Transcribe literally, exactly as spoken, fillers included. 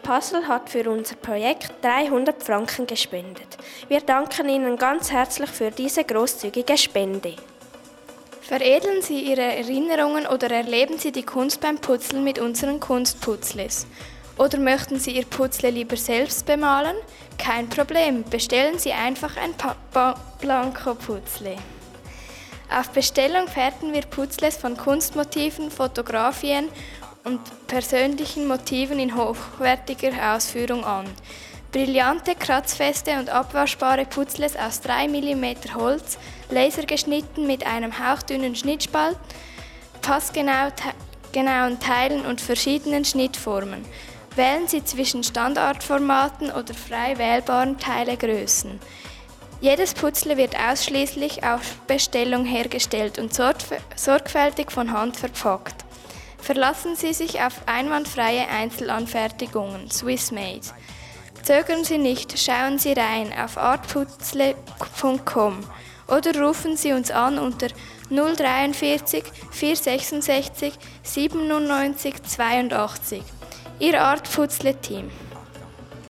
Puzzle hat für unser Projekt dreihundert Franken gespendet. Wir danken Ihnen ganz herzlich für diese großzügige Spende. Veredeln Sie Ihre Erinnerungen oder erleben Sie die Kunst beim Putzeln mit unseren Kunstputzles. Oder möchten Sie Ihr Putzle lieber selbst bemalen? Kein Problem, bestellen Sie einfach ein Blanko-Putzle. Auf Bestellung fertigen wir Putzles von Kunstmotiven, Fotografien und persönlichen Motiven in hochwertiger Ausführung an. Brillante, kratzfeste und abwaschbare Putzles aus drei Millimeter Holz, lasergeschnitten mit einem hauchdünnen Schnittspalt, passgenauen Teilen und verschiedenen Schnittformen. Wählen Sie zwischen Standardformaten oder frei wählbaren Teilegrößen. Jedes Putzle wird ausschließlich auf Bestellung hergestellt und sorgfältig von Hand verpackt. Verlassen Sie sich auf einwandfreie Einzelanfertigungen, Swiss Made. Zögern Sie nicht, schauen Sie rein auf artputzle punkt com oder rufen Sie uns an unter null dreiundvierzig vierhundertsechsundsechzig siebenundneunzig zweiundachtzig. Ihr Artputzle-Team.